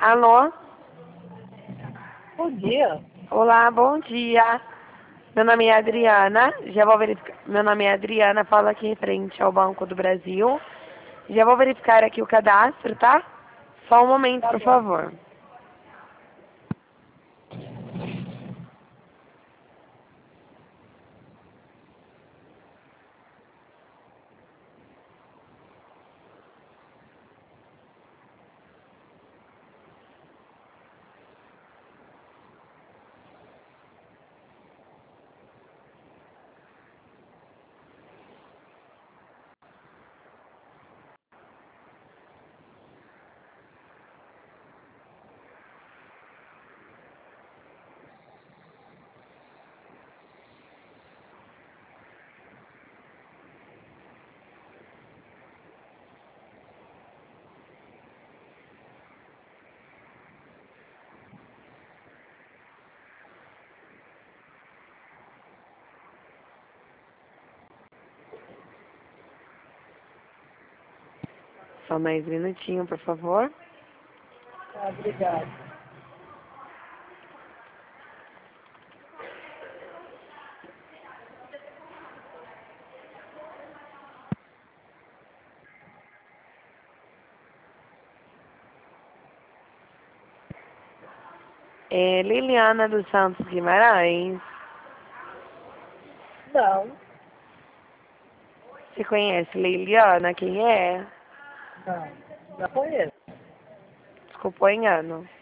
Alô? Bom dia. Olá, bom dia. Meu nome é Adriana. Já vou verificar. Meu nome é Adriana, falo aqui em frente ao Banco do Brasil. Já vou verificar aqui o cadastro, tá? Só um momento, Tá por bom. favor. Só mais um minutinho, por favor. Obrigado. É Liliana dos Santos Guimarães. Não, Você conhece Liliana? Quem é? não. Não conheço. Desculpa o engano.